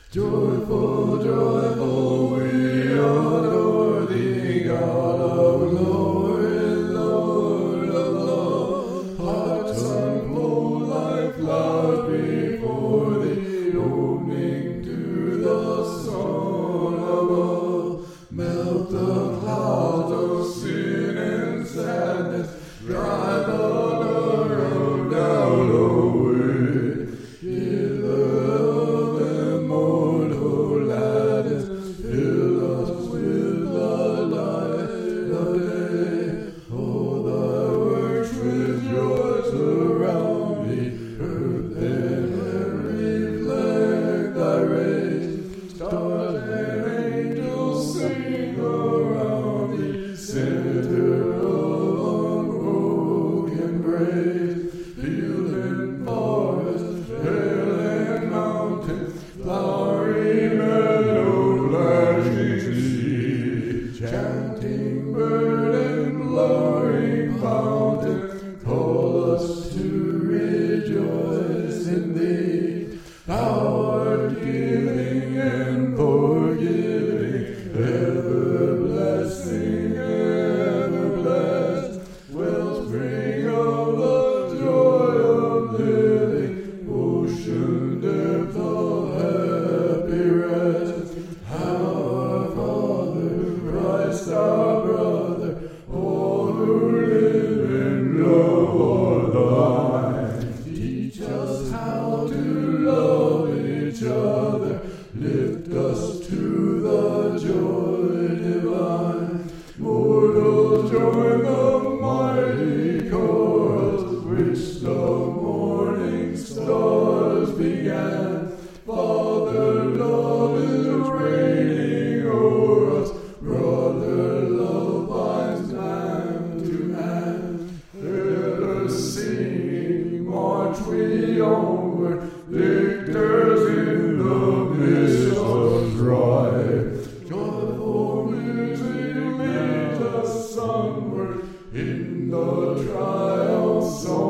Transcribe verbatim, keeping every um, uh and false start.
Joyful, joyful, we adore thee, God of glory, Lord of love. Hearts unfold like flowers before thee, opening to the sun above. Melt the clouds of sin and sadness, drive the road down away. Give the immortal lattice, fill us with the light of day. Oh, thy works with joy surround me, earth and heaven reflect thy rays. Stars and angels sing around thee, center of unbroken praise. Field and forest, hill and mountain, flowery meadow, flashing sea, chanting bird and flowering fountain, call us to rejoice in thee. Thou art giving and forgiving, ever blessing, ever blessed, wellspring of the joy of living, ocean depth of happy rest. Our Father, Christ our brother, all who live in love are thine. Teach us how to love each other, lift us to the joy divine. Mortals join the mighty chorus, which the morning stars began. Father, love is reigning o'er us, brother, love binds man to man. Let us sing, march we onward, victors in the midst of strife. Joyful music leads us onward in the triumph song.